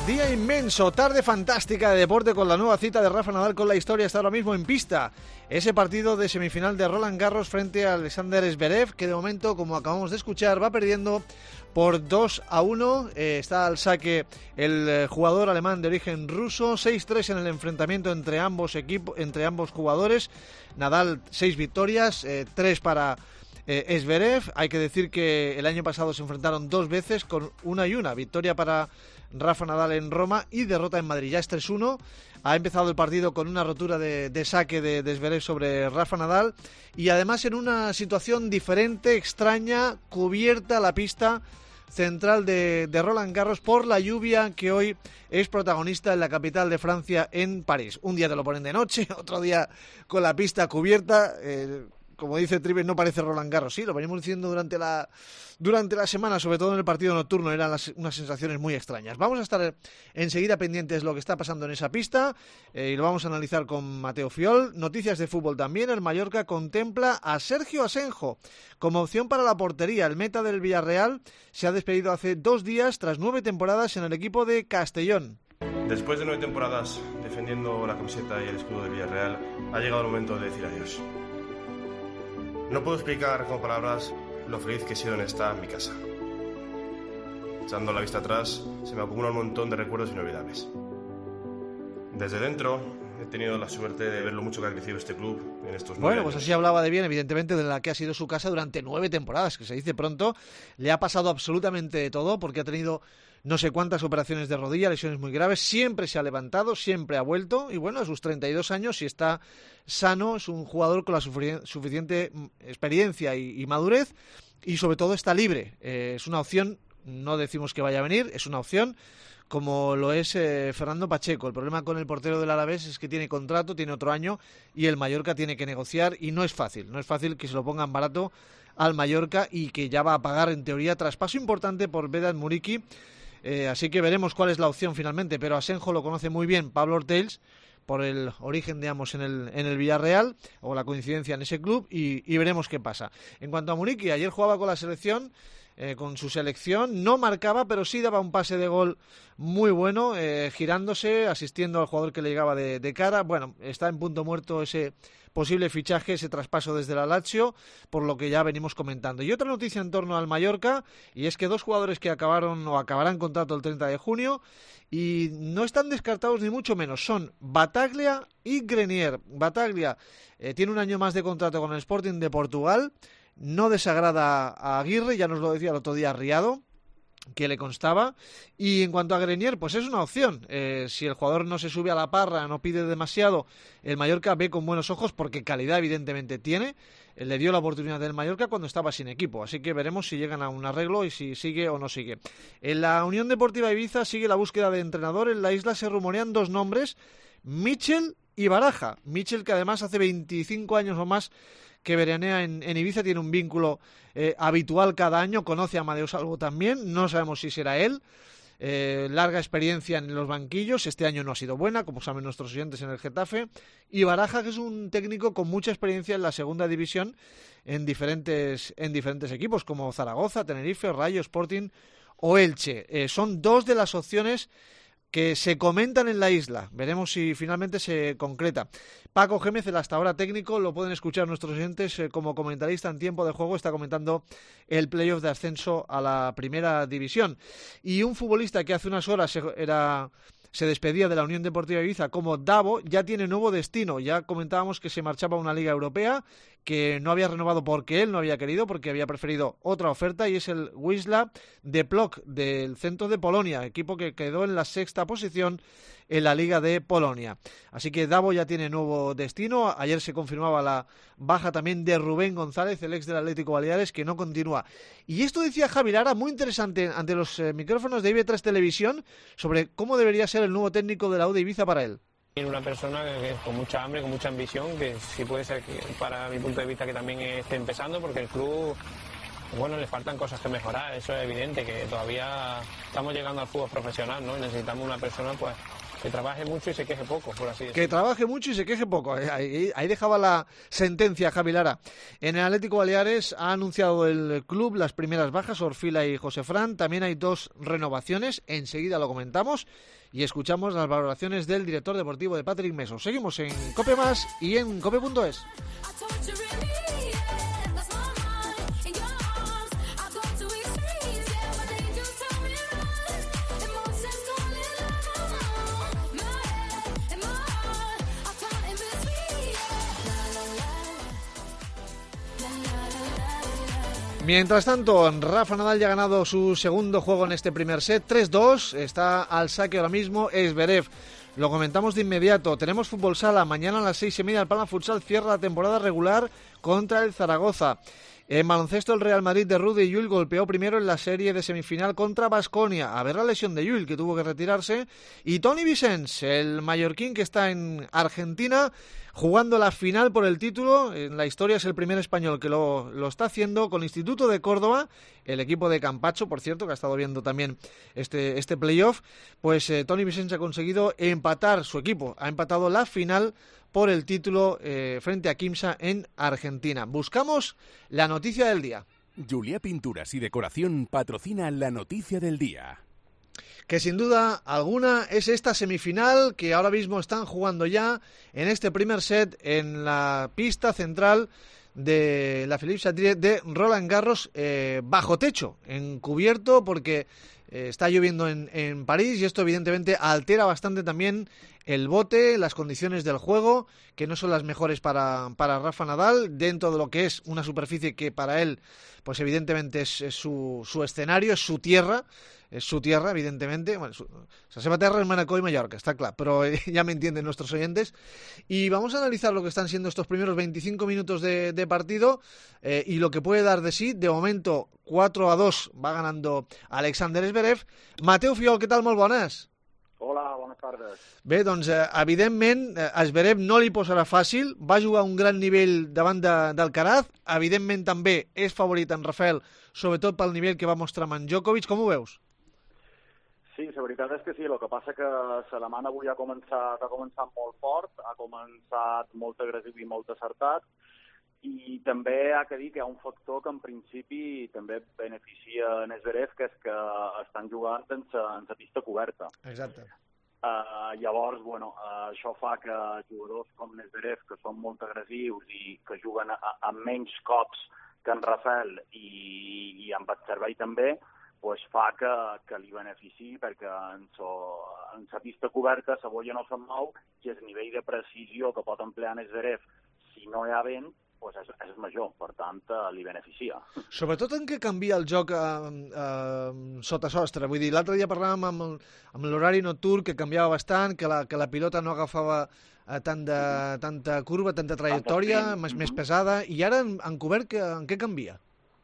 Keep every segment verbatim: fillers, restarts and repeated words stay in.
Día inmenso, tarde fantástica de deporte con la nueva cita de Rafa Nadal con la historia. Está ahora mismo en pista ese partido de semifinal de Roland Garros frente a Alexander Zverev, que de momento, como acabamos de escuchar, va perdiendo por dos a uno. Eh, está al saque el eh, jugador alemán de origen ruso. seis tres en el enfrentamiento entre ambos equipos, entre ambos jugadores. Nadal seis victorias, eh, tres para eh, Zverev. Hay que decir que el año pasado se enfrentaron dos veces con una y una. Victoria para Rafa Nadal en Roma y derrota en Madrid. Ya es tres uno. Ha empezado el partido con una rotura de, de saque de, de Zverev sobre Rafa Nadal y además en una situación diferente, extraña, cubierta la pista central de, de Roland Garros por la lluvia que hoy es protagonista en la capital de Francia, en París. Un día te lo ponen de noche, otro día con la pista cubierta. Eh, como dice Trives, no parece Roland Garros. Sí, lo venimos diciendo durante la durante la semana, sobre todo en el partido nocturno, eran las, unas sensaciones muy extrañas. Vamos a estar enseguida pendientes de lo que está pasando en esa pista eh, y lo vamos a analizar con Mateo Fiol. Noticias de fútbol también. El Mallorca contempla a Sergio Asenjo como opción para la portería. El meta del Villarreal se ha despedido hace dos días tras nueve temporadas en el equipo de Castellón. Después de nueve temporadas defendiendo la camiseta y el escudo del Villarreal, ha llegado el momento de decir adiós. No puedo explicar con palabras lo feliz que he sido en esta mi casa. Echando la vista atrás, se me acumula un montón de recuerdos inolvidables. Desde dentro, he tenido la suerte de ver lo mucho que ha crecido este club en estos nueve Bueno, años. pues así hablaba de bien, evidentemente, de la que ha sido su casa durante nueve temporadas, que se dice pronto. Le ha pasado absolutamente de todo, porque ha tenido no sé cuántas operaciones de rodilla, lesiones muy graves, siempre se ha levantado, siempre ha vuelto, y bueno, a sus treinta y dos años, si está sano, es un jugador con la sufici- suficiente experiencia y, y madurez, y sobre todo está libre. Eh, es una opción, no decimos que vaya a venir, es una opción, como lo es eh, Fernando Pacheco. El problema con el portero del Alavés es que tiene contrato, tiene otro año, y el Mallorca tiene que negociar, y no es fácil, no es fácil que se lo pongan barato al Mallorca, y que ya va a pagar, en teoría, traspaso importante por Vedat Muriqui. Eh, así que veremos cuál es la opción finalmente, pero Asenjo lo conoce muy bien Pablo Ortells por el origen, digamos, en el, en el Villarreal, o la coincidencia en ese club, y, y veremos qué pasa. En cuanto a Muriqui, ayer jugaba con la selección, eh, con su selección, no marcaba, pero sí daba un pase de gol muy bueno, eh, girándose, asistiendo al jugador que le llegaba de, de cara. Bueno, está en punto muerto ese posible fichaje, ese traspaso desde la Lazio, por lo que ya venimos comentando. Y otra noticia en torno al Mallorca, y es que dos jugadores que acabaron o acabarán contrato el treinta de junio, y no están descartados ni mucho menos, son Bataglia y Grenier. Bataglia eh, tiene un año más de contrato con el Sporting de Portugal, no desagrada a Aguirre, ya nos lo decía el otro día Riado, que le constaba. Y en cuanto a Grenier, pues es una opción. Eh, si el jugador no se sube a la parra, no pide demasiado, el Mallorca ve con buenos ojos, porque calidad evidentemente tiene. Eh, le dio la oportunidad del Mallorca cuando estaba sin equipo, así que veremos si llegan a un arreglo y si sigue o no sigue. En la Unión Deportiva Ibiza sigue la búsqueda de entrenador. En la isla se rumorean dos nombres, Michel y Baraja. Michel, que además hace veinticinco años o más que veranea en, en Ibiza, tiene un vínculo eh, habitual cada año, conoce a Amadeo Salvo también, no sabemos si será él, eh, larga experiencia en los banquillos, este año no ha sido buena, como saben nuestros oyentes, en el Getafe, y Baraja, que es un técnico con mucha experiencia en la segunda división, en diferentes, en diferentes equipos, como Zaragoza, Tenerife, Rayo, Sporting o Elche. Eh, son dos de las opciones que se comentan en la isla. Veremos si finalmente se concreta. Paco Gémez, el hasta ahora técnico, lo pueden escuchar nuestros oyentes eh, como comentarista en tiempo de juego, está comentando el playoff de ascenso a la primera división. Y un futbolista que hace unas horas era... se despedía de la Unión Deportiva Ibiza como Davo, ya tiene nuevo destino. Ya comentábamos que se marchaba a una liga europea, que no había renovado porque él no había querido, porque había preferido otra oferta, y es el Wisła de Płock, del centro de Polonia, equipo que quedó en la sexta posición en la Liga de Polonia. Así que Davo ya tiene nuevo destino. Ayer se confirmaba la baja también de Rubén González, el ex del Atlético Baleares, que no continúa. Y esto decía Javi Lara, muy interesante, ante los eh, micrófonos de I B tres Televisión, sobre cómo debería ser el nuevo técnico de la U de Ibiza para él. Una persona que, con mucha hambre, con mucha ambición, que sí puede ser, que, para mi punto de vista, que también esté empezando, porque el club, bueno, le faltan cosas que mejorar, eso es evidente, que todavía estamos llegando al fútbol profesional, ¿no? Y necesitamos una persona, pues, que trabaje mucho y se queje poco, por así decirlo. Que trabaje mucho y se queje poco. Ahí, ahí dejaba la sentencia Javi Lara. En el Atlético Baleares ha anunciado el club las primeras bajas, Orfila y José Fran. También hay dos renovaciones, enseguida lo comentamos y escuchamos las valoraciones del director deportivo de Patrick Meso. Seguimos en Cope Más y en cope punto es. Mientras tanto, Rafa Nadal ya ha ganado su segundo juego en este primer set, tres dos, está al saque ahora mismo Zverev. Lo comentamos de inmediato, tenemos fútbol sala, mañana a las seis y media el Palma Futsal cierra la temporada regular contra el Zaragoza. En baloncesto, el Real Madrid de Rudy Llull golpeó primero en la serie de semifinal contra Baskonia. A ver la lesión de Llull, que tuvo que retirarse. Y Toni Vicens, el mallorquín que está en Argentina, jugando la final por el título. En la historia es el primer español que lo, lo está haciendo con Instituto de Córdoba, el equipo de Campacho, por cierto, que ha estado viendo también este, este playoff. Pues eh, Toni Vicens ha conseguido empatar, su equipo ha empatado la final por el título eh, frente a Quimsa en Argentina. Buscamos la noticia del día. Juliá Pinturas y Decoración patrocina la noticia del día. Que sin duda alguna es esta semifinal que ahora mismo están jugando ya en este primer set en la pista central de la Philippe Chatrier de Roland Garros, eh, bajo techo, encubierto porque eh, está lloviendo en, en París y esto evidentemente altera bastante también el bote, las condiciones del juego, que no son las mejores para, para Rafa Nadal, dentro de lo que es una superficie que para él, pues evidentemente es, es su, su escenario, es su tierra, es su tierra, evidentemente. Bueno, su, la seva terra es Manacor y Mallorca, está claro, pero eh, ya me entienden nuestros oyentes. Y vamos a analizar lo que están siendo estos primeros veinticinco minutos de, de partido eh, y lo que puede dar de sí. De momento, cuatro a dos va ganando Alexander Zverev. Mateu Fiol, què tal? Molt bones. Hola, bones tardes. Bé, doncs, eh, evidentment, eh, a Zverev no li posarà fàcil, va jugar a un gran nivell davant de, d'Alcaraz, evidentment també és favorit en Rafael, sobretot pel nivell que va mostrar amb en Djokovic. Com ho veus? Sí, la veritat és que sí, el que passa que Salamanca avui ha començat, ha començat molt fort, ha començat molt agressiu i molt acertat, i també ha de dir que hi ha un factor que en principi també beneficia en Zverev, que és que estan jugant en la pista coberta. Exacte. Uh, llavors, bueno, uh, això fa que jugadors com Zverev, que són molt agressius i que juguen a, a menys cops que en Rafael i, i en Batzervei també, pues fa que, que li benefici perquè en la pista coberta la bolla no se'n mou i el nivell de precisió que pot emplear en Zverev si no hi ha vent pues és, és major, per tant, eh, li beneficia. Sobretot en què canvia el joc eh, eh, sota sostre. Vull dir, l'altre dia parlàvem amb, el, amb l'horari nocturn, que canviava bastant, que la, que la pilota no agafava eh, tant de, tanta curva, tanta trajectòria, més, més pesada, i ara en, en cobert que, en què canvia?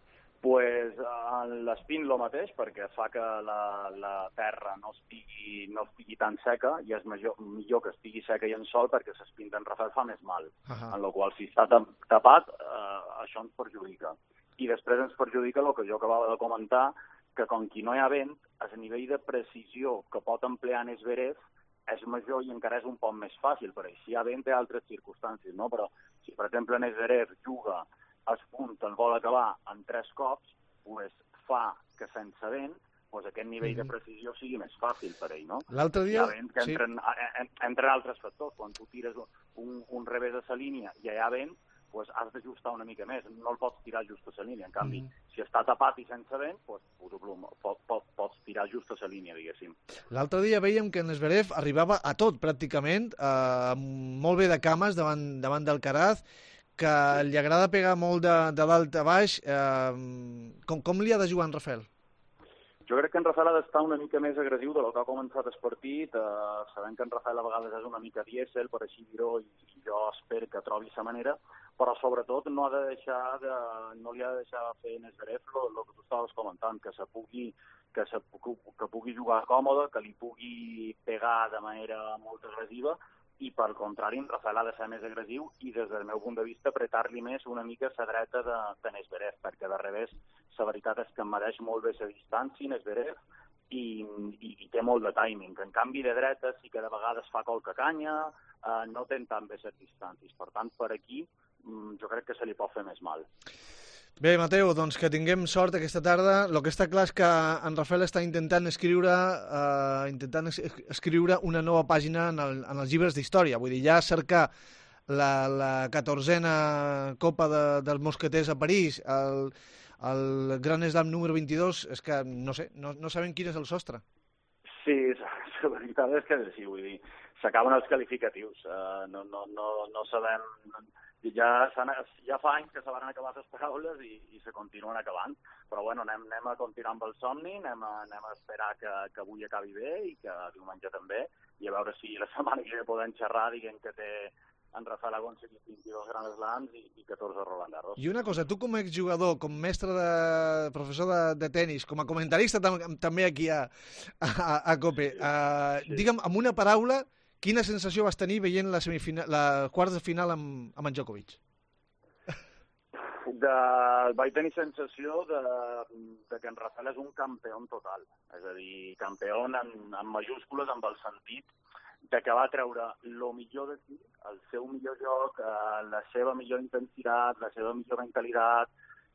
Pues l'espin lo mateix, perquè fa que la, la terra no estigui, no estigui tan seca i és millor, millor que estigui seca i en sol perquè l'espin d'en Rafael fa més mal. Uh -huh. En la qual si està tapat, eh, això ens perjudica. I després ens perjudica el que jo acabava de comentar, que com que no hi ha vent, el nivell de precisió que pot emplear en Zverev és major i encara és un poc més fàcil, perquè si hi ha vent té altres circumstàncies, no? Però si, per exemple, en Zverev juga el punt el vol acabar en tres cops, pues fa que sense vent pues aquest nivell de precisió sigui més fàcil per ell, no? L'altre dia... Hi ha vent que entren, sí. entren altres factors. Quan tu tires un, un revés de la línia i hi ha vent, pues has d'ajustar una mica més. No el pots tirar just a la línia. En canvi, mm. si està tapat i sense vent, pues, pot, pot, pots tirar just a la línia, diguéssim. L'altre dia veiem que en Zverev arribava a tot, pràcticament, eh, molt bé de cames davant, davant d'Alcaraz, que sí. Li agrada pegar molt de, de dalt a baix. Eh, com, com li ha de jugar en Rafael? Jo crec que en Rafael ha d'estar una mica més agressiu de lo que ha començat el partit. Eh, sabem que en Rafael a vegades és una mica dièsel, per així dir-ho, i, i jo espero que trobi la manera, però sobretot no ha de deixar de, no li ha de deixar fer en Zverev el que tu estaves comentant, que se pugui, que, se, que pugui jugar còmode, que li pugui pegar de manera molt agressiva, i per contrari en Rafael ha de ser més agressiu i des del meu punt de vista apretar-li més una mica la dreta de, de Zverev, perquè de revés la veritat és que em mereix molt bé la distància en Zverev i, i, i té molt de timing. En canvi, de dreta sí que de vegades fa colca canya, eh, no té tan bé set distàncies. Per tant, per aquí jo crec que se li pot fer més mal. Bé, Mateu, doncs que tinguem sort aquesta tarda. El que està clar és que en Rafael està intentant escriure eh, intentant es escriure una nova pàgina en, el, en els llibres d'història. Vull dir, ja cercar la, la catorzena Copa de, dels Mosqueters a París, el, el Gran Slam número vint-i-dos, és que no sé, no, no sabem quin és el sostre. Sí, la veritat és que sí, vull dir, s'acaben els qualificatius. Uh, no, no, no, no sabem... Ja, ja fa anys que se van acabar les paraules i, i se continuen acabant, però bueno, anem, anem a continuar amb el somni, anem a, anem a esperar que, que avui acabi bé i que diumenge també, i a veure si la setmana que ve podem xerrar, diguem que té en Rafael Agonce vint-i-dos Grand Slams i, i catorze Roland Garros. I una cosa, tu com a exjugador, com mestre de professor de, de tenis, com a comentarista tam també aquí a, a, a COPE, sí, uh, sí. digue'm amb una paraula, quina sensació vas tenir veient la, semifinal, la quarts de final amb, amb en Djokovic? De, vaig tenir sensació de, de que en Rafael és un campió total. És a dir, campió en, en majúscules, amb el sentit de que va treure el millor de si, el seu millor joc, la seva millor intensitat, la seva millor mentalitat,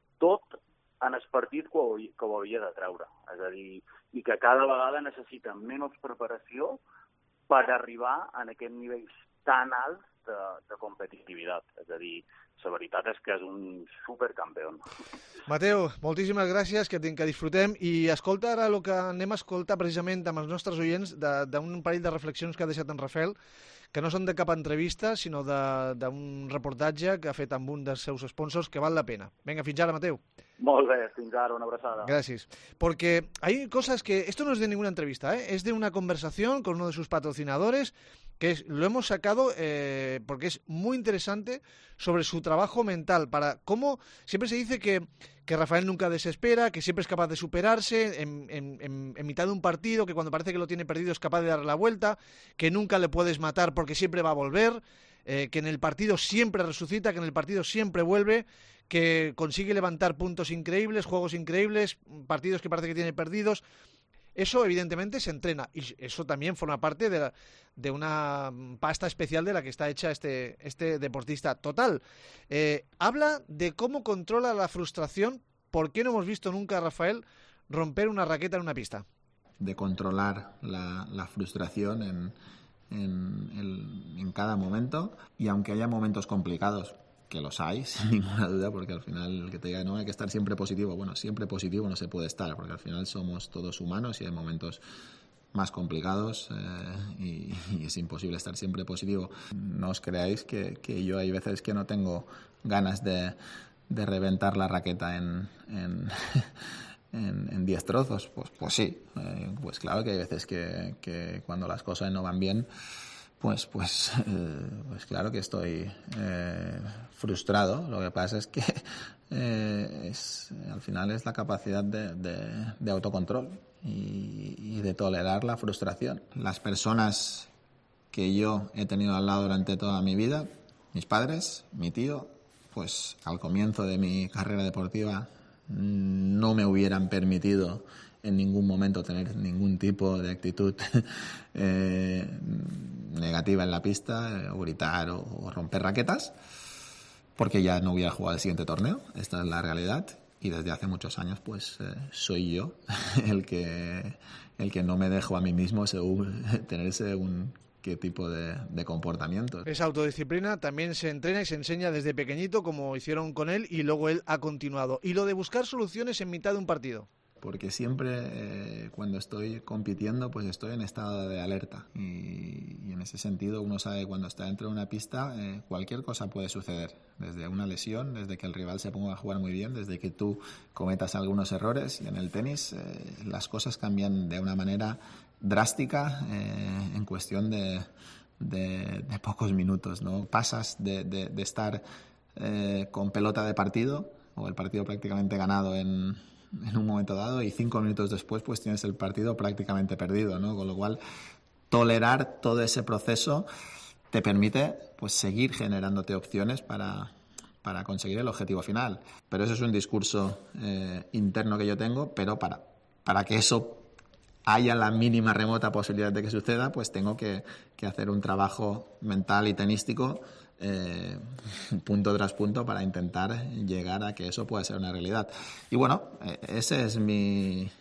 tot en el partit que ho, que ho havia de treure. És a dir, i que cada vegada necessita menys preparació per arribar a aquest nivell tan alt de, de competitivitat. És a dir, la veritat és que és un supercampió. Mateu, moltíssimes gràcies, que, que disfrutem. I escolta ara el que anem a escoltar precisament amb els nostres oients d'un parell de reflexions que ha deixat en Rafael, que no són de cap entrevista, sinó d'un reportatge que ha fet amb un dels seus sponsors, que val la pena. Vinga, fins ara, Mateu. Molt bé, fins ara, una abrazada. Gracias. Porque hay cosas que... Esto no es de ninguna entrevista, ¿eh? Es de una conversación con uno de sus patrocinadores, que es, lo hemos sacado eh, porque es muy interesante sobre su trabajo mental. Para cómo siempre se dice que, que Rafael nunca desespera, que siempre es capaz de superarse en, en, en, en mitad de un partido, que cuando parece que lo tiene perdido es capaz de darle la vuelta, que nunca le puedes matar porque siempre va a volver, eh, que en el partido siempre resucita, que en el partido siempre vuelve, que consigue levantar puntos increíbles, juegos increíbles, partidos que parece que tiene perdidos. Eso, evidentemente, se entrena. Y eso también forma parte de, la, de una pasta especial de la que está hecha este, este deportista total. Eh, habla de cómo controla la frustración. ¿Por qué no hemos visto nunca a Rafael romper una raqueta en una pista? De controlar la, la frustración en, en, en, en cada momento. Y aunque haya momentos complicados, que los hay, sin ninguna duda, porque al final el que te diga no hay que estar siempre positivo, bueno, siempre positivo no se puede estar, porque al final somos todos humanos y hay momentos más complicados eh, y, y es imposible estar siempre positivo. No os creáis que, que yo hay veces que no tengo ganas de, de reventar la raqueta en, en, en, en diez trozos, pues, pues sí, eh, pues claro que hay veces que, que cuando las cosas no van bien, Pues, pues, eh, pues claro que estoy eh, frustrado. Lo que pasa es que eh, es, al final es la capacidad de, de, de autocontrol y, y de tolerar la frustración. Las personas que yo he tenido al lado durante toda mi vida, mis padres, mi tío, pues al comienzo de mi carrera deportiva no me hubieran permitido en ningún momento tener ningún tipo de actitud eh, negativa en la pista, o gritar o, o romper raquetas, porque ya no hubiera jugado el siguiente torneo. Esta es la realidad. Y desde hace muchos años pues eh, soy yo el que el que no me dejo a mí mismo según, tener según qué tipo de, de comportamiento. Esa autodisciplina también se entrena y se enseña desde pequeñito, como hicieron con él, y luego él ha continuado. Y lo de buscar soluciones en mitad de un partido. Porque siempre eh, cuando estoy compitiendo pues estoy en estado de alerta y, y en ese sentido uno sabe que cuando está dentro de una pista eh, cualquier cosa puede suceder, desde una lesión, desde que el rival se ponga a jugar muy bien, desde que tú cometas algunos errores, y en el tenis eh, las cosas cambian de una manera drástica eh, en cuestión de, de, de pocos minutos, ¿no? Pasas de, de, de estar eh, con pelota de partido o el partido prácticamente ganado en en un momento dado y cinco minutos después pues tienes el partido prácticamente perdido, ¿no? Con lo cual tolerar todo ese proceso te permite pues seguir generándote opciones para, para conseguir el objetivo final. Pero eso es un discurso eh, interno que yo tengo, pero para, para que eso haya la mínima remota posibilidad de que suceda, pues tengo que, que hacer un trabajo mental y tenístico eh, punto tras punto para intentar llegar a que eso pueda ser una realidad. Y bueno, eh, ese es mi,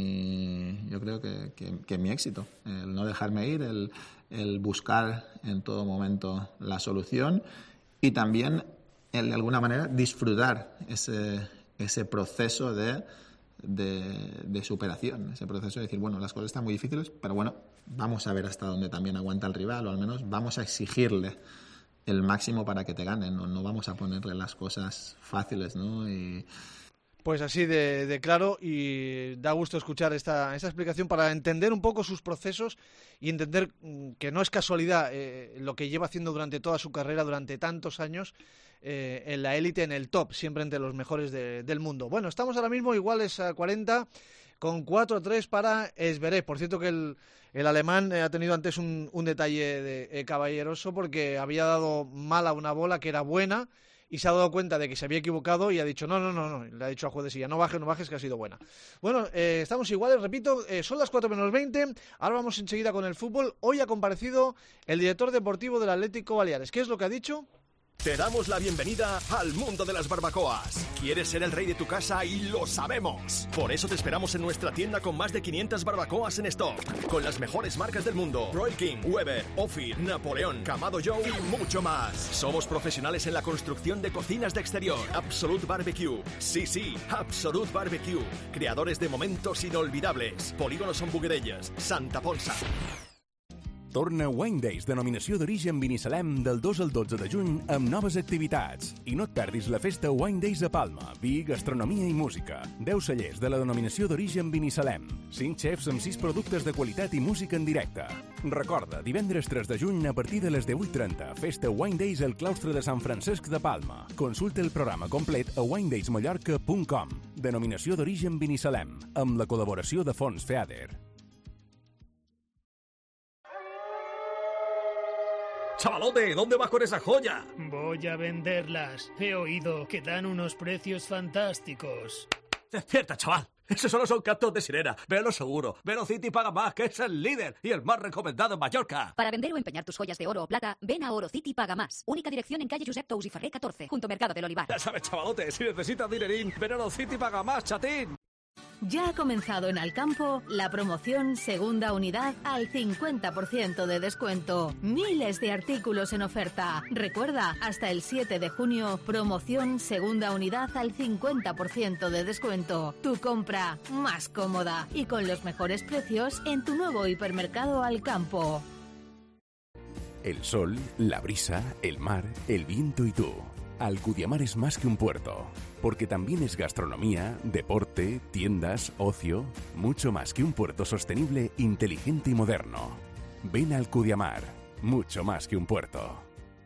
mi yo creo que, que, que mi éxito, el no dejarme ir, el, el buscar en todo momento la solución y también el de alguna manera disfrutar ese, ese proceso de De, de superación, ese proceso de decir, bueno, las cosas están muy difíciles, pero bueno, vamos a ver hasta dónde también aguanta el rival, o al menos vamos a exigirle el máximo para que te ganen, no, no vamos a ponerle las cosas fáciles, ¿no? Y... Pues así de, de claro, y da gusto escuchar esta, esta explicación para entender un poco sus procesos y entender que no es casualidad eh, lo que lleva haciendo durante toda su carrera, durante tantos años, eh, en la élite, en el top, siempre entre los mejores de, del mundo. Bueno, estamos ahora mismo iguales a cuarenta, con cuatro a tres para Zverev. Por cierto que el, el alemán ha tenido antes un, un detalle de, eh, caballeroso, porque había dado mal a una bola que era buena, y se ha dado cuenta de que se había equivocado y ha dicho, no, no, no, no, le ha dicho a Juezdesilla, no bajes, no bajes, que ha sido buena. Bueno, eh, estamos iguales, repito, eh, son las cuatro menos veinte, ahora vamos enseguida con el fútbol. Hoy ha comparecido el director deportivo del Atlético Baleares. ¿Qué es lo que ha dicho? Te damos la bienvenida al mundo de las barbacoas. ¿Quieres ser el rey de tu casa? Y lo sabemos. Por eso te esperamos en nuestra tienda con más de quinientas barbacoas en stock, con las mejores marcas del mundo: Royal King, Weber, Ophir, Napoleón, Kamado Joe y mucho más. Somos profesionales en la construcción de cocinas de exterior. Absolute Barbecue. Sí, sí, Absolute Barbecue. Creadores de momentos inolvidables. Polígono Son Buguerelles, Santa Ponsa. Torna Wine Days, denominació d'origen Binissalem, del dos al dotze de juny, amb noves activitats. I no et perdis la festa Wine Days a Palma, vi, gastronomia i música. deu cellers de la denominació d'origen Binissalem. cinc xefs amb sis productes de qualitat i música en directe. Recorda, divendres tres de juny a partir de les divuit trenta, festa Wine Days al claustre de Sant Francesc de Palma. Consulta el programa complet a wine days mallorca punt com. Denominació d'origen Binissalem, amb la col·laboració de Fons FEADER. Chavalote, ¿dónde vas con esa joya? Voy a venderlas. He oído que dan unos precios fantásticos. Despierta, chaval. Esos solo son cantos de sirena. Velo seguro. Velocity paga más, que es el líder y el más recomendado en Mallorca. Para vender o empeñar tus joyas de oro o plata, ven a Orocity Paga Más. Única dirección en calle Josep Tous y Ferrer catorce, junto Mercado del Olivar. Ya sabes, chavalote, si necesitas dinerín, ven a Orocity Paga Más, chatín. Ya ha comenzado en Alcampo la promoción Segunda Unidad al cincuenta por ciento de descuento. Miles de artículos en oferta. Recuerda, hasta el siete de junio, promoción Segunda Unidad al cincuenta por ciento de descuento. Tu compra más cómoda y con los mejores precios en tu nuevo hipermercado Alcampo. El sol, la brisa, el mar, el viento y tú. Alcudiamar es más que un puerto, porque también es gastronomía, deporte, tiendas, ocio, mucho más que un puerto sostenible, inteligente y moderno. Ven a Alcudiamar, mucho más que un puerto.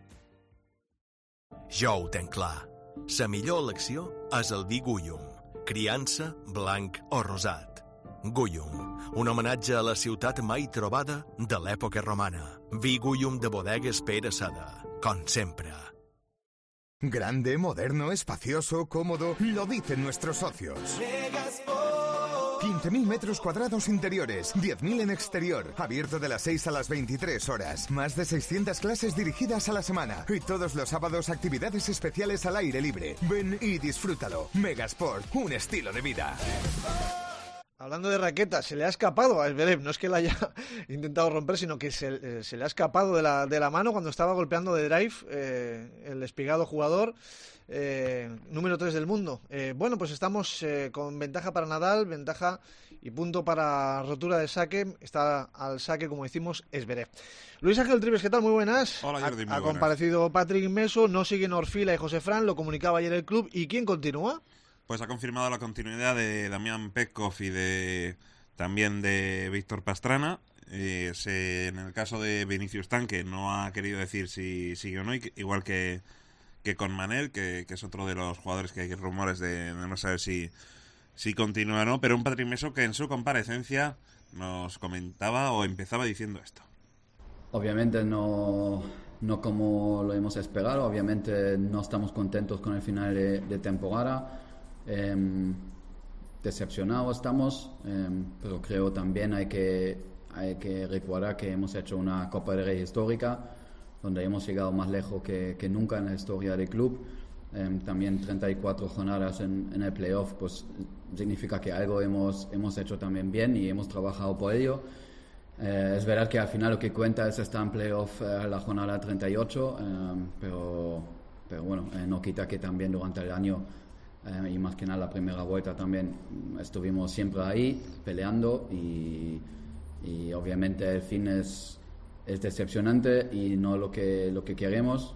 Jo ho tenc clar. La millor elecció és el vi Gúllum. Criança, blanc o rosat. Gúllum, un homenatge a la ciutat mai trobada de l'època romana. Vi Gúllum de bodegues Pere Sada, com sempre. Grande, moderno, espacioso, cómodo, lo dicen nuestros socios. quince mil metros cuadrados interiores, diez mil en exterior, abierto de las seis a las veintitrés horas, más de seiscientas clases dirigidas a la semana y todos los sábados actividades especiales al aire libre. Ven y disfrútalo. Megasport, un estilo de vida. Hablando de raqueta, se le ha escapado a Zverev, no es que la haya intentado romper, sino que se, eh, se le ha escapado de la, de la mano cuando estaba golpeando de drive eh, el espigado jugador eh, número tres del mundo. Eh, bueno, pues estamos eh, con ventaja para Nadal, ventaja y punto para rotura de saque. Está al saque, como decimos, Zverev. Luis Ángel Trives, ¿qué tal? Muy buenas. Hola, Jordi, muy ha, ha buenas. comparecido Patrick Meso, no siguen Orfila y José Fran, lo comunicaba ayer el club. ¿Y quién continúa? Pues ha confirmado la continuidad de Damián Petkov y de también de Víctor Pastrana. Eh, se, en el caso de Vinicius Tan, que no ha querido decir si sigue o no, igual que, que con Manel, que, que es otro de los jugadores que hay rumores de, de no saber si, si continúa o no, pero un Patrick Meso que en su comparecencia nos comentaba o empezaba diciendo esto. Obviamente no, no como lo hemos esperado, obviamente no estamos contentos con el final de, de temporada. Eh, decepcionados estamos, eh, pero creo también hay que, hay que recordar que hemos hecho una Copa del Rey histórica, donde hemos llegado más lejos que, que nunca en la historia del club. Eh, también treinta y cuatro jornadas en, en el playoff, pues significa que algo hemos, hemos hecho también bien y hemos trabajado por ello. Eh, es verdad que al final lo que cuenta es estar en playoff eh, la jornada treinta y ocho, eh, pero, pero bueno, eh, no quita que también durante el año eh, y más que nada la primera vuelta también estuvimos siempre ahí peleando y, y obviamente el fin es, es decepcionante y no lo que, lo que queremos,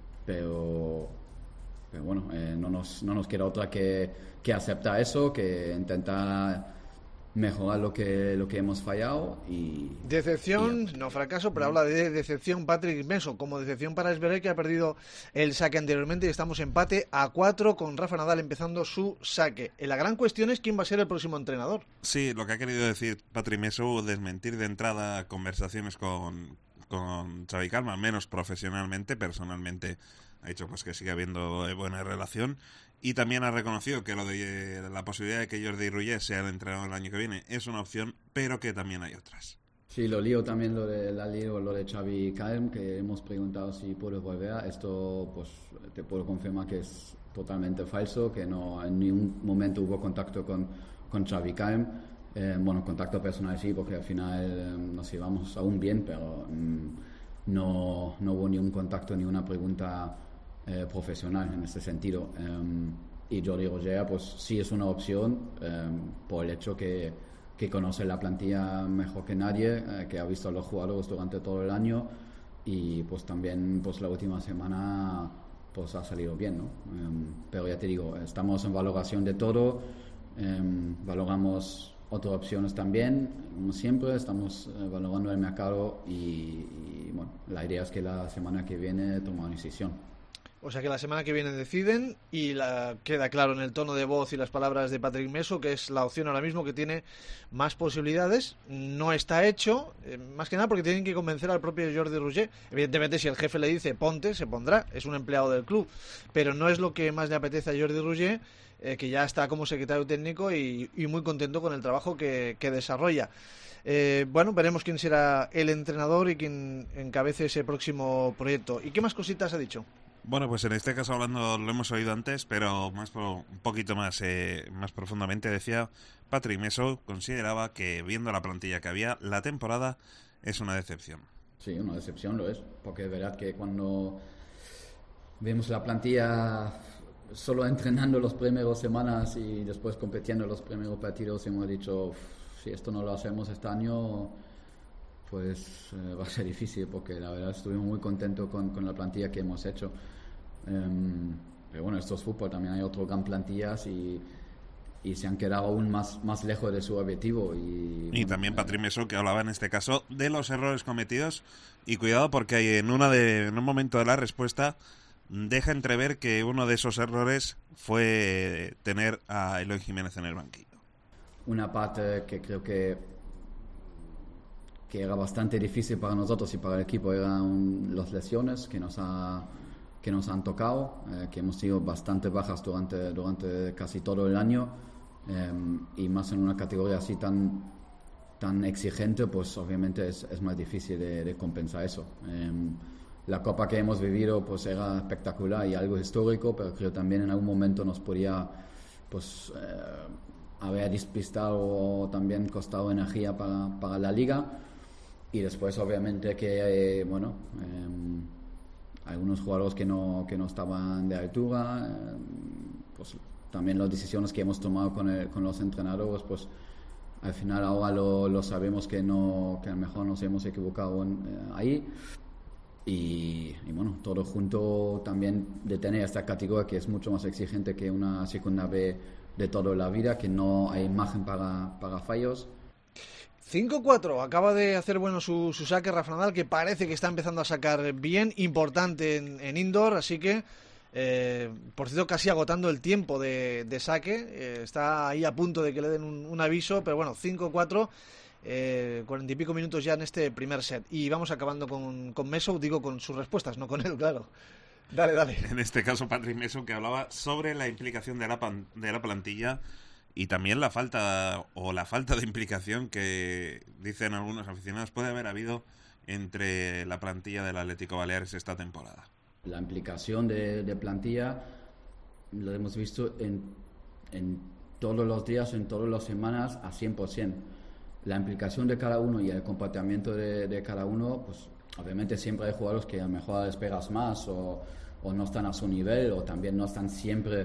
pero... Pero bueno, eh, no, nos, no nos queda otra que, que aceptar eso, que intentar mejorar lo que, lo que hemos fallado y... Decepción, y no fracaso, pero habla de decepción Patrick Meso, como decepción para Esbjerg, que ha perdido el saque anteriormente y estamos empate a cuatro con Rafa Nadal empezando su saque. La gran cuestión es quién va a ser el próximo entrenador. Sí, lo que ha querido decir Patrick Meso, desmentir de entrada conversaciones con, con Xavi Calma, menos profesionalmente, personalmente... Ha dicho pues que sigue habiendo buena relación y también ha reconocido que lo de la posibilidad de que Jordi Rullet sea el entrenador el año que viene es una opción, pero que también hay otras. Sí, lo lío también lo de la lío lo de Xavi Calm, que hemos preguntado si puede volver. Esto pues te puedo confirmar que es totalmente falso, que no en ningún momento hubo contacto con, con Xavi Calm. Eh, bueno, contacto personal sí, porque al final eh, nos íbamos aún bien, pero mm, no, no hubo ni un contacto ni una pregunta Eh, profesional en este sentido. Um, y Jordi Rullet pues sí es una opción um, por el hecho que, que conoce la plantilla mejor que nadie, eh, que ha visto a los jugadores durante todo el año y pues también pues la última semana pues ha salido bien, ¿no? Um, pero ya te digo, estamos en valoración de todo, um, valoramos otras opciones también, como siempre, estamos eh, valorando el mercado y, y bueno, la idea es que la semana que viene toma una decisión. O sea que la semana que viene deciden y la, queda claro en el tono de voz y las palabras de Patrick Meso que es la opción ahora mismo que tiene más posibilidades. No está hecho, eh, más que nada porque tienen que convencer al propio Jordi Rullet. Evidentemente si el jefe le dice ponte, se pondrá, es un empleado del club, pero no es lo que más le apetece a Jordi Rullet, eh, que ya está como secretario técnico y, y muy contento con el trabajo que, que desarrolla. Eh, bueno, veremos quién será el entrenador y quién encabece ese próximo proyecto. ¿Y qué más cositas ha dicho? Bueno, pues en este caso hablando, lo hemos oído antes, pero más por, un poquito más, eh, más profundamente, decía Patrick Meso, consideraba que viendo la plantilla que había, la temporada es una decepción. Sí, una decepción lo es, porque es verdad que cuando vemos la plantilla solo entrenando las primeras semanas y después compitiendo los primeros partidos, hemos dicho, si esto no lo hacemos este año, pues eh, va a ser difícil, porque la verdad estuvimos muy contentos con, con la plantilla que hemos hecho. Um, pero bueno, esto es fútbol, también hay otras gran plantillas y, y se han quedado aún más, más lejos de su objetivo. Y, y bueno, también eh, Patrick Meso, que hablaba en este caso de los errores cometidos, y cuidado porque en, una de, en un momento de la respuesta deja entrever que uno de esos errores fue tener a Eloy Jiménez en el banquillo. Una parte que creo que que era bastante difícil para nosotros y para el equipo eran las lesiones que nos ha que nos han tocado, eh, que hemos tenido bastante bajas durante durante casi todo el año, eh, y más en una categoría así tan tan exigente, pues obviamente es, es más difícil de, de compensar eso. Eh, la Copa que hemos vivido pues era espectacular y algo histórico, pero creo también en algún momento nos podía pues eh, haber despistado o también costado energía para, para la liga. Y después obviamente que eh, bueno eh, algunos jugadores que no que no estaban de altura, eh, pues también las decisiones que hemos tomado con, el, con los entrenadores, pues al final ahora lo, lo sabemos que no que a lo mejor nos hemos equivocado en, eh, ahí y, y bueno, todo junto también de tener esta categoría que es mucho más exigente que una segunda B de toda la vida, que no hay margen para, para fallos. cinco cuatro, acaba de hacer bueno su, su saque Rafa Nadal, que parece que está empezando a sacar bien, importante en, en indoor, así que eh, por cierto casi agotando el tiempo de, de saque, eh, está ahí a punto de que le den un, un aviso, pero bueno, cinco cuatro, eh, cuarenta y pico minutos ya en este primer set, y vamos acabando con, con Meso, digo con sus respuestas, no con él, claro. Dale, dale. En este caso Patrick Meso, que hablaba sobre la implicación de la, pan, de la plantilla Y también la falta o la falta de implicación que dicen algunos aficionados puede haber habido entre la plantilla del Atlético Baleares esta temporada. La implicación de, de plantilla lo hemos visto en, en todos los días, en todas las semanas a cien por ciento. La implicación de cada uno y el comportamiento de, de cada uno, pues obviamente siempre hay jugadores que a lo mejor esperas más o, o no están a su nivel o también no están siempre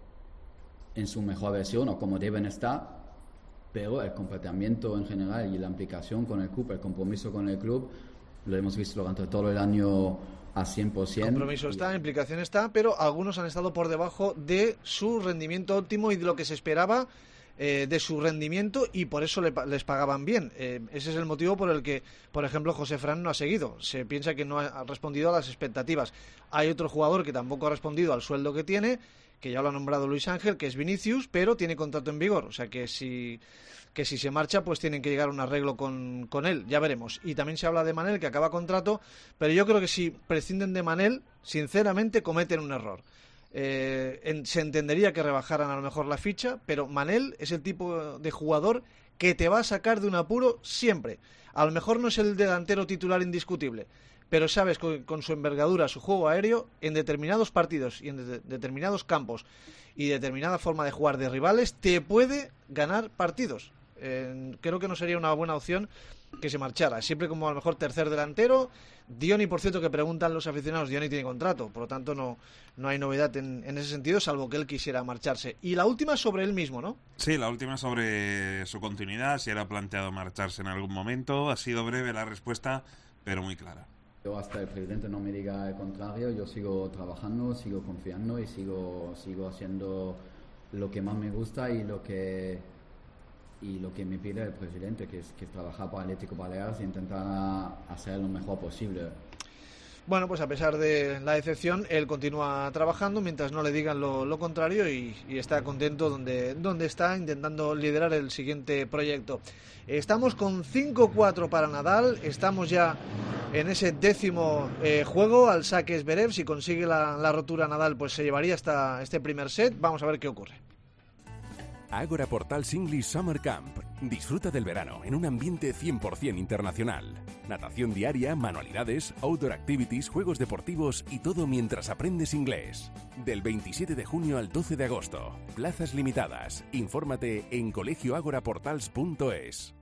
en su mejor versión o como deben estar, pero el comportamiento en general y la implicación con el club, el compromiso con el club, lo hemos visto durante todo el año a cien por ciento. Compromiso está, implicación está, pero algunos han estado por debajo de su rendimiento óptimo y de lo que se esperaba eh, de su rendimiento, y por eso le, les pagaban bien. Eh, ese es el motivo por el que, por ejemplo, José Fran no ha seguido. Se piensa que no ha respondido a las expectativas. Hay otro jugador que tampoco ha respondido al sueldo que tiene, que ya lo ha nombrado Luis Ángel, que es Vinicius, pero tiene contrato en vigor. O sea que si... que si se marcha, pues tienen que llegar a un arreglo con, con él, ya veremos. Y también se habla de Manel, que acaba contrato, pero yo creo que si prescinden de Manel, sinceramente cometen un error. Eh, en, se entendería que rebajaran a lo mejor la ficha, pero Manel es el tipo de jugador que te va a sacar de un apuro siempre. A lo mejor no es el delantero titular indiscutible, pero sabes, con, con su envergadura, su juego aéreo, en determinados partidos y en de, determinados campos y determinada forma de jugar de rivales, te puede ganar partidos. Eh, creo que no sería una buena opción que se marchara. Siempre como a lo mejor tercer delantero. Diony, por cierto, que preguntan los aficionados, Diony tiene contrato, por lo tanto no, no hay novedad en, en ese sentido, salvo que él quisiera marcharse. Y la última sobre él mismo, ¿no? Sí, la última sobre su continuidad, si era planteado marcharse en algún momento. Ha sido breve la respuesta, pero muy clara. Yo hasta el presidente no me diga el contrario, yo sigo trabajando, sigo confiando y sigo, sigo haciendo lo que más me gusta y lo que y lo que me pide el presidente, que es, que es trabajar para Atlético Baleares e intentar hacer lo mejor posible. Bueno, pues a pesar de la decepción, él continúa trabajando mientras no le digan lo, lo contrario y, y está contento donde, donde está, intentando liderar el siguiente proyecto. Estamos con cinco cuatro para Nadal, estamos ya en ese décimo eh, juego al saque Zverev. Si consigue la, la rotura Nadal, pues se llevaría hasta este primer set. Vamos a ver qué ocurre. Ágora Portal Singly Summer Camp. Disfruta del verano en un ambiente cien por ciento internacional. Natación diaria, manualidades, outdoor activities, juegos deportivos y todo mientras aprendes inglés. Del veintisiete de junio al doce de agosto. Plazas limitadas. Infórmate en colegio ágora portals punto es.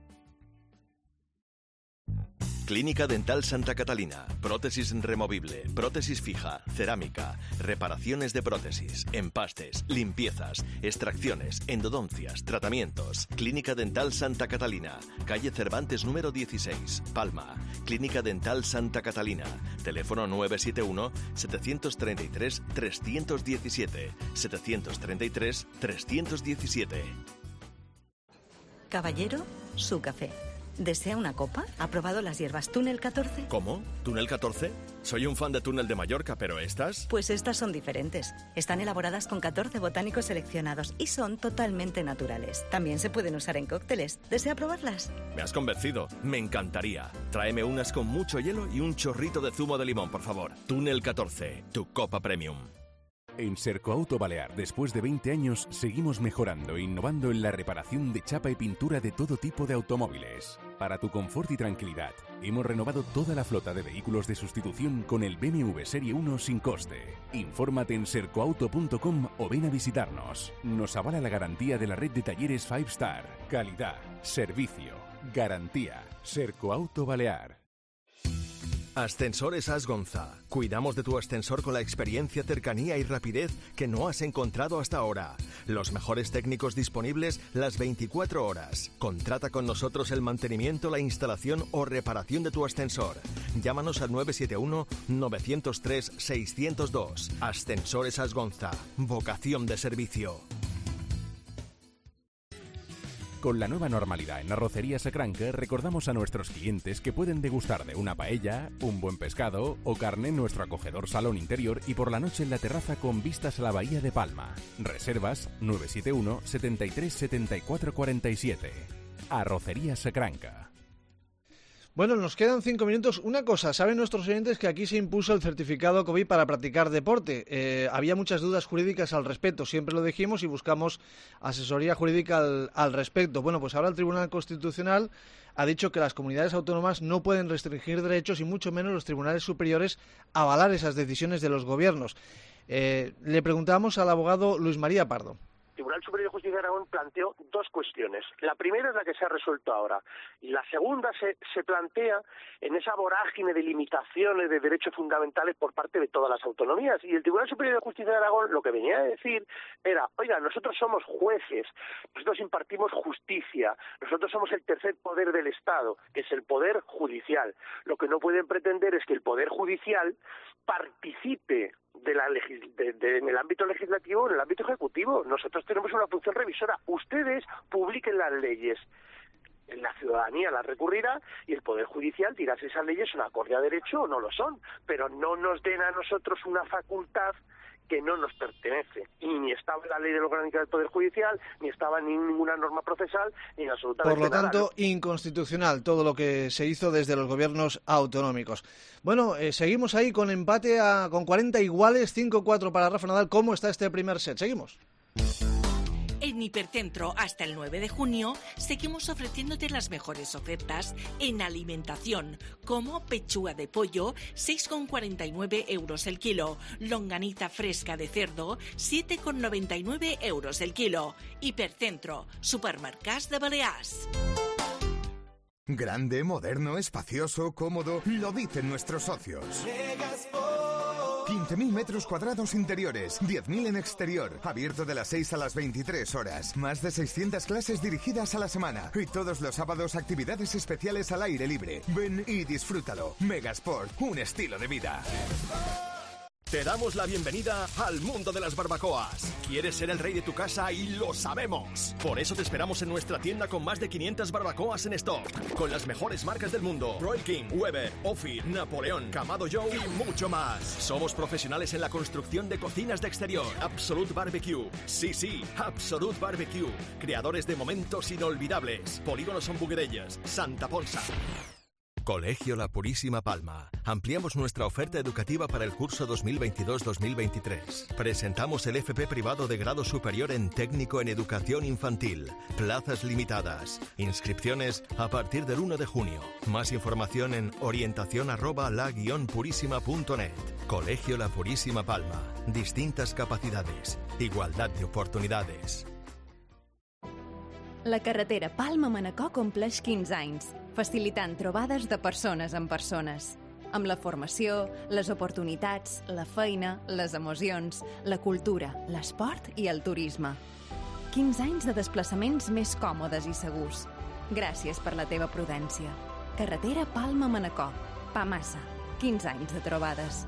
Clínica Dental Santa Catalina. Prótesis removible, prótesis fija, cerámica, reparaciones de prótesis, empastes, limpiezas, extracciones, endodoncias, tratamientos. Clínica Dental Santa Catalina. Calle Cervantes número dieciséis, Palma. Clínica Dental Santa Catalina. Teléfono nueve siete uno, siete tres tres, tres uno siete, siete tres tres, tres uno siete. Caballero, su café. ¿Desea una copa? ¿Ha probado las hierbas Túnel catorce? ¿Cómo? ¿Túnel catorce? Soy un fan de Túnel de Mallorca, pero ¿estas? Pues estas son diferentes. Están elaboradas con catorce botánicos seleccionados y son totalmente naturales. También se pueden usar en cócteles. ¿Desea probarlas? Me has convencido. Me encantaría. Tráeme unas con mucho hielo y un chorrito de zumo de limón, por favor. Túnel catorce, tu copa premium. En Sercoauto Balear, después de veinte años, seguimos mejorando e innovando en la reparación de chapa y pintura de todo tipo de automóviles. Para tu confort y tranquilidad, hemos renovado toda la flota de vehículos de sustitución con el B M W Serie uno sin coste. Infórmate en sercoauto punto com o ven a visitarnos. Nos avala la garantía de la red de talleres cinco Star. Calidad, servicio, garantía. Sercoauto Balear. Ascensores Asgonza. Cuidamos de tu ascensor con la experiencia, cercanía y rapidez que no has encontrado hasta ahora. Los mejores técnicos disponibles las veinticuatro horas. Contrata con nosotros el mantenimiento, la instalación o reparación de tu ascensor. Llámanos al nueve siete uno, nueve cero tres, seis cero dos. Ascensores Asgonza. Vocación de servicio. Con la nueva normalidad en Arrocería Sacranca, recordamos a nuestros clientes que pueden degustar de una paella, un buen pescado o carne en nuestro acogedor salón interior y por la noche en la terraza con vistas a la bahía de Palma. Reservas nueve siete uno, siete tres, siete cuatro cuatro siete. Arrocería Sacranca. Bueno, nos quedan cinco minutos. Una cosa, saben nuestros oyentes que aquí se impuso el certificado COVID para practicar deporte. Eh, había muchas dudas jurídicas al respecto, siempre lo dijimos y buscamos asesoría jurídica al, al respecto. Bueno, pues ahora el Tribunal Constitucional ha dicho que las comunidades autónomas no pueden restringir derechos y mucho menos los tribunales superiores avalar esas decisiones de los gobiernos. Eh, le preguntamos al abogado Luis María Pardo. El Tribunal Superior de Justicia de Aragón planteó dos cuestiones. La primera es la que se ha resuelto ahora y la segunda se, se plantea en esa vorágine de limitaciones de derechos fundamentales por parte de todas las autonomías. Y el Tribunal Superior de Justicia de Aragón lo que venía a decir era, oiga, nosotros somos jueces, nosotros impartimos justicia, nosotros somos el tercer poder del Estado, que es el poder judicial. Lo que no pueden pretender es que el poder judicial participe de la legis- de, de, en el ámbito legislativo o en el ámbito ejecutivo. Nosotros tenemos una función revisora. Ustedes publiquen las leyes. La ciudadanía las recurrirá y el Poder Judicial dirá si esas leyes son acorde a derecho o no lo son. Pero no nos den a nosotros una facultad que no nos pertenece. Y ni estaba en la ley de orgánica del Poder Judicial, ni estaba en ninguna norma procesal, ni en absolutamente Por lo nada, tanto, ¿no? Inconstitucional todo lo que se hizo desde los gobiernos autonómicos. Bueno, eh, seguimos ahí con empate a, con cuarenta iguales, cinco cuatro para Rafa Nadal. ¿Cómo está este primer set? Seguimos. En Hipercentro, hasta el nueve de junio, seguimos ofreciéndote las mejores ofertas en alimentación, como pechuga de pollo, seis con cuarenta y nueve euros el kilo, longaniza fresca de cerdo, siete con noventa y nueve euros el kilo. Hipercentro, supermercats de Balears. Grande, moderno, espacioso, cómodo, lo dicen nuestros socios. quince mil metros cuadrados interiores, diez mil en exterior, abierto de las seis a las veintitrés horas, más de seiscientas clases dirigidas a la semana y todos los sábados actividades especiales al aire libre. Ven y disfrútalo. Megasport, un estilo de vida. Te damos la bienvenida al mundo de las barbacoas. ¿Quieres ser el rey de tu casa? Y lo sabemos. Por eso te esperamos en nuestra tienda con más de quinientas barbacoas en stock. Con las mejores marcas del mundo. Royal King, Weber, Ophir, Napoleón, Kamado Joe y mucho más. Somos profesionales en la construcción de cocinas de exterior. Absolute Barbecue. Sí, sí, Absolute Barbecue. Creadores de momentos inolvidables. Polígono Son Buguerellas, Santa Ponsa. Colegio La Purísima Palma. Ampliamos nuestra oferta educativa para el curso dos mil veintidós dos mil veintitrés. Presentamos el F P privado de grado superior en técnico en educación infantil. Plazas limitadas. Inscripciones a partir del uno de junio. Más información en orientación arroba la guión purísima punto net. Colegio La Purísima Palma. Distintas capacidades. Igualdad de oportunidades. La carretera Palma-Manacor compleix quinze anys, facilitant trobades de persones amb persones. Amb la formació, les oportunitats, la feina, les emocions, la cultura, l'esport i el turisme. quinze anys de desplaçaments més còmodes i segurs. Gràcies per la teva prudència. Carretera Palma-Manacor. Pamassa. quinze anys de trobades.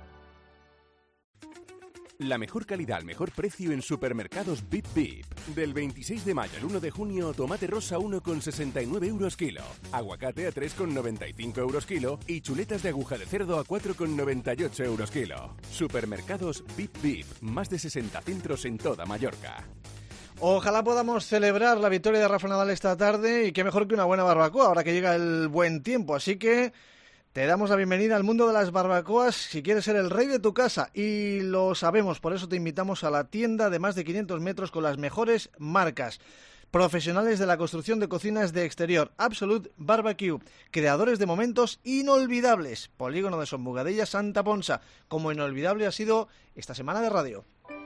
La mejor calidad al mejor precio en supermercados Bip Bip. Del veintiséis de mayo al uno de junio, tomate rosa uno con sesenta y nueve euros kilo, aguacate a tres con noventa y cinco euros kilo y chuletas de aguja de cerdo a cuatro con noventa y ocho euros kilo. Supermercados Bip Bip, más de sesenta centros en toda Mallorca. Ojalá podamos celebrar la victoria de Rafa Nadal esta tarde y qué mejor que una buena barbacoa ahora que llega el buen tiempo, así que te damos la bienvenida al mundo de las barbacoas si quieres ser el rey de tu casa y lo sabemos, por eso te invitamos a la tienda de más de quinientos metros con las mejores marcas. Profesionales de la construcción de cocinas de exterior, Absolute Barbecue, creadores de momentos inolvidables, Polígono de Son Bugadella, Santa Ponsa, como inolvidable ha sido esta semana de radio.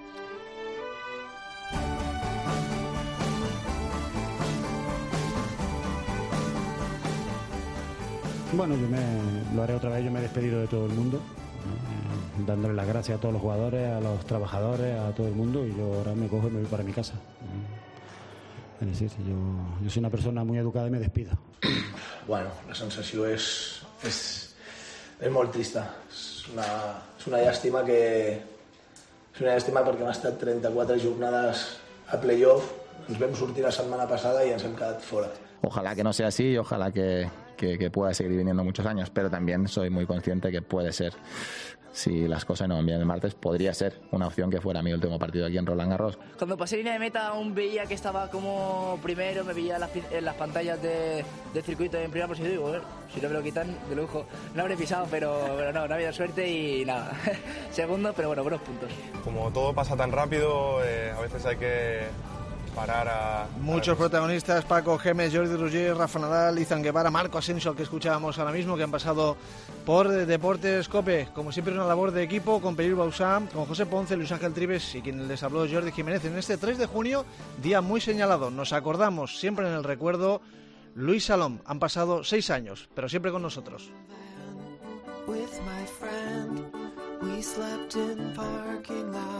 Bueno, yo me lo haré otra vez, yo me he despedido de todo el mundo, ¿no? eh, dándole las gracias a todos los jugadores, a los trabajadores, a todo el mundo, y yo ahora me cojo y me voy para mi casa. Es decir, yo, yo soy una persona muy educada y me despido. Bueno, la sensació és, és, és molt trista. És una, és una llàstima que és una llàstima perquè hem estat trenta-quatre jornades a playoff ens vam sortir la setmana passada i ens hem quedat fora. Ojalá que no sea así y ojalá que, que, que pueda seguir viniendo muchos años, pero también soy muy consciente que puede ser, si las cosas no van bien el martes, podría ser una opción que fuera mi último partido aquí en Roland Garros. Cuando pasé línea de meta aún veía que estaba como primero, me veía en las, en las pantallas de, de circuito en primera posición y digo, bueno, si no me lo quitan, de lujo. No habré pisado, pero, pero no, no ha habido suerte y nada. Segundo, pero bueno, buenos puntos. Como todo pasa tan rápido, eh, a veces hay que parar a... Muchos protagonistas, Paco Gémez, Jordi Roger, Rafa Nadal, Izan Guevara, Marco Asensio, al que escuchábamos ahora mismo, que han pasado por Deportes COPE. Como siempre, una labor de equipo con Pedir Bausam, con José Ponce, Luis Ángel Trives y quien les habló, Jordi Jiménez, en este tres de junio, día muy señalado. Nos acordamos, siempre en el recuerdo, Luis Salom. Han pasado seis años, pero siempre con nosotros. With my friend, we slept in parking lot.